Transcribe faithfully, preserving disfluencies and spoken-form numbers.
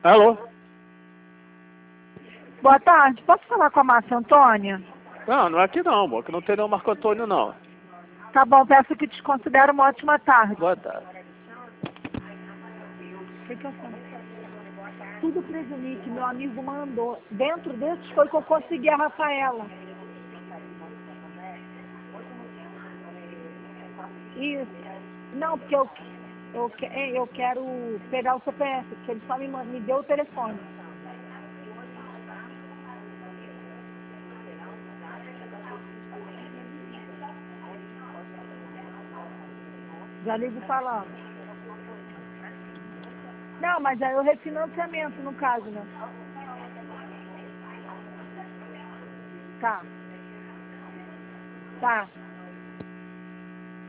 Alô? Boa tarde, posso falar com a Márcia Antônia? Não, não é aqui não, amor, que não tem nenhum Marco Antônio, não. Tá bom, peço que te considere uma ótima tarde. Boa tarde. O que que eu falo? Tudo presumir que meu amigo mandou. Dentro desses foi que eu consegui a Rafaela. Isso. Não, porque eu, eu, que- é, eu quero pegar o C P F, porque ele só me, man- me deu o telefone. Já ligo falando. Não, mas aí o refinanciamento, no caso, né? Tá. Tá.